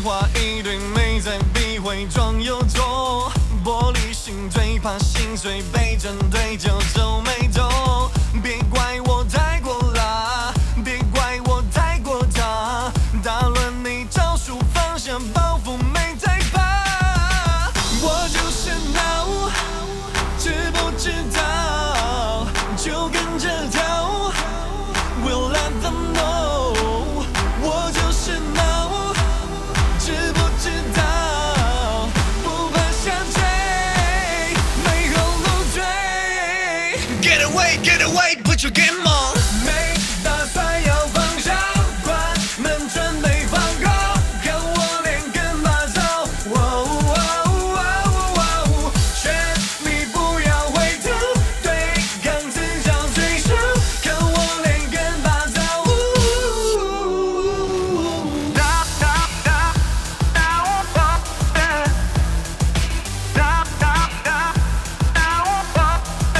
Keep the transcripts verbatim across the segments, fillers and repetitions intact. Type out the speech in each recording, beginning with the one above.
话一堆，没在避讳，装有多玻璃心，最怕心碎，被针对就皱眉头。别怪我太过辣，别怪我太过大，打乱你招数，放下包袱，没在怕。我就是闹，知不知道？就跟着跳 ，We'll let them know。我就是闹，知不知道？不怕下坠，没后路追。Get away, get away, put your game on。没打算要放下，关门准备放歌，看我连根拔草。哦哦哦哦，劝你不要回头，对抗自找罪受，看我连根拔草。哒哒哒哒我跑，哒哒哒哒我跑。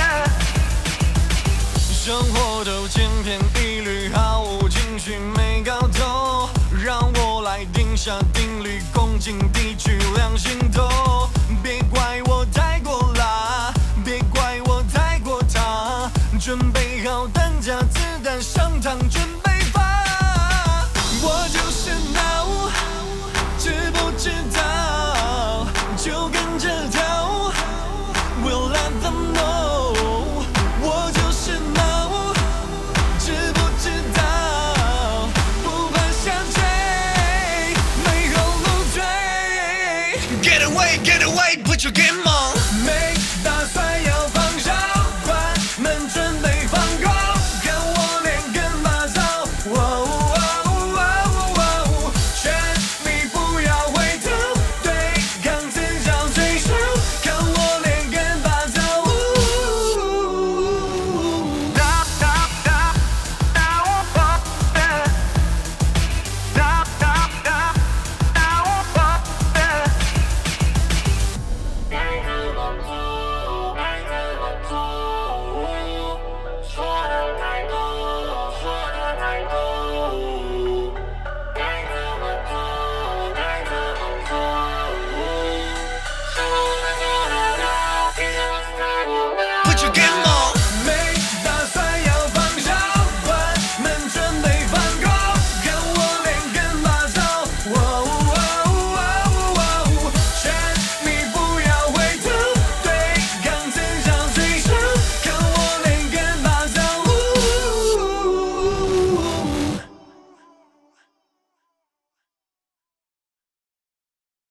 生活都千篇一律，毫无情绪，没搞头。让我来定下定律，公斤地区量心头。别怪我太过辣，别怪我太过大，准备好弹夹子弹上膛，准备发。我就是闹，知不知道？就跟着跳 ，We'll let them know。我就是闹，知不知道？不怕下坠，没后路追。Get away, get away, put your game on。